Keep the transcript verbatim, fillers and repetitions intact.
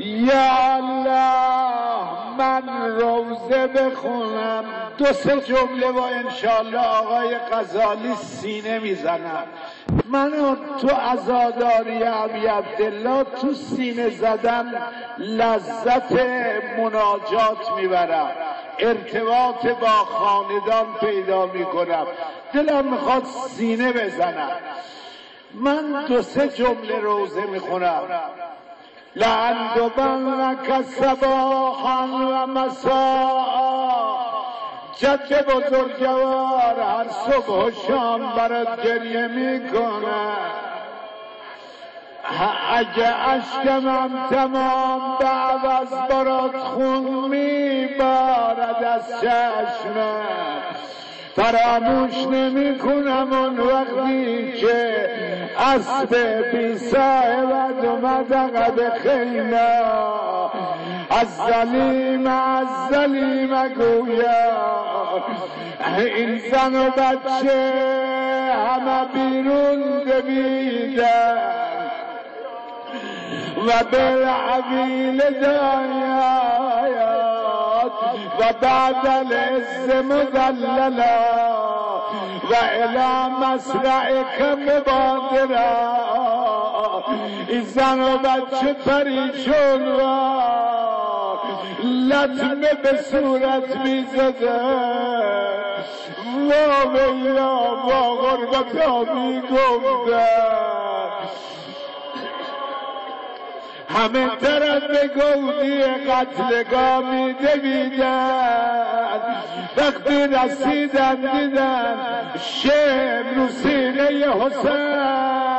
یا الله من روزه بخونم دو سه جمله و انشالله آقای غزالی سینه میزنم. من تو عزاداری ابی عبدالله تو سینه زدن لذت مناجات میبرم، ارتباط با خاندان پیدا میکنم، دلم میخواد سینه بزنم. من دو سه جمله روزه میخونم. لعندبنک صباحا و مساء، جد بزرگوار هر صبح و شام برات گریه میکنه. اگه اشکم تمام به عوض برات خون میبارد از چشمه، فراموش نمی کنم اون وقتی که اسب بی صاحبت اومد عقب خیمه، از ظلیم از ظلیم گویا این زن و بچه همه بیرون دویدن و بالعویل دایات و بعد العز مذللا و الى مسرعک مبادرا. این زن و بچه پریشون و لطمه به صورت میزده و ویلا با غربت ها میگفته همه طرف به گودی قتلگاه میدویدن. وقتی رسیدن دیدن شم رو سینه حسین